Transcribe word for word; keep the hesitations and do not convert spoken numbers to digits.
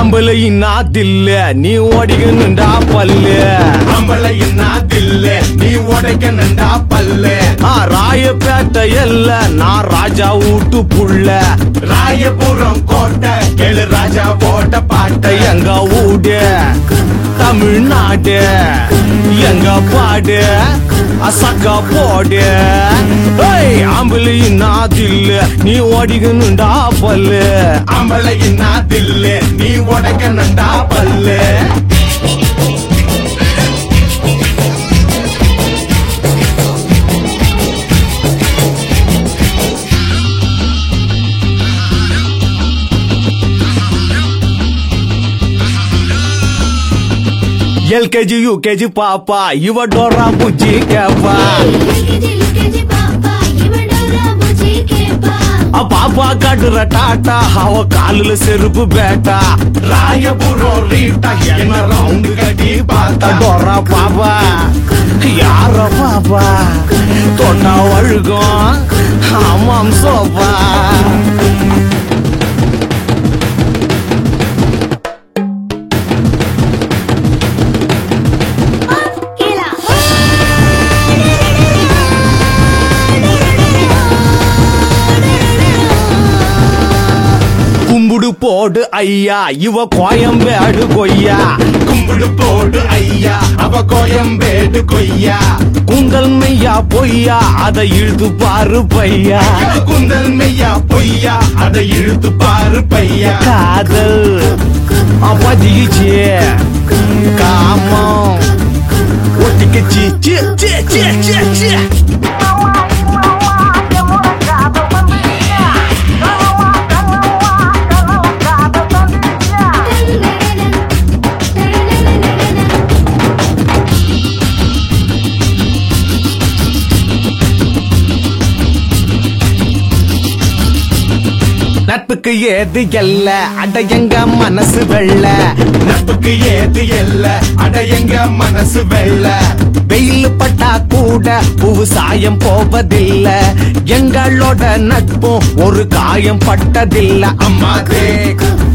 அம்பல இன்னா தில்ல நீ ஓடிக்கணுண்டா பல்லு அம்பல இன்னா தில்ல நீ ஓடிக்கணுண்டா பல்லு ராயப்பேட்டை எல்ல நான் ராஜா வீட்டு புள்ள ராயபுரம் கோட்டை கேளு ராஜா போட்ட பாட்டை எங்க ஊடு தமிழ்நாடு எங்க பாடு அசக்கா போடு அம்பல இன்னா தில்ல நீ ஓடிக்கணுண்டா பல்லு அம்பல இன்னா தில்ல நீ ஓடிக்கணுண்டா பல்லு எல்கேஜி யூகேஜி பாப்பா இவ டோரா புஜ்ஜி கேப்பா பாப்பா காட்டுற டாட்டா அவ காலுல செருப்பு பேட்டா ராயபுரம் ரீட்டா என்ன ரவுண்டு கட்டி பார்த்தா டோரா பாப்பா யார பாப்பா தொட்டா வழுகும் ஆமாம் சோப்பா கும்பிடு போடு ஐயா இவ கோயம்பேடு கொய்யா கும்பிடு போடு ஐயா அவ கோயம்பேடு கொய்யா குந்தல் மெய்யா பொய்யா அதை இழுத்து பாரு பையா குந்தல் மெய்யா பொய்யா அதை இழுத்து பாரு பையா காதல் பதிச்சு காமம் ஒட்டிக்கச்சி சி சி சி சி சி நட்புக்கு ஏது எல்ல அட எங்க மனசு வெள்ள நட்புக்கு ஏது எல்ல அட எங்க மனசு வெள்ள வெயில் பட்டா கூட பூவு சாயம் போவதில்ல எங்களோட நட்பும் ஒரு காயம் பட்டதில்ல அம்மா தேக்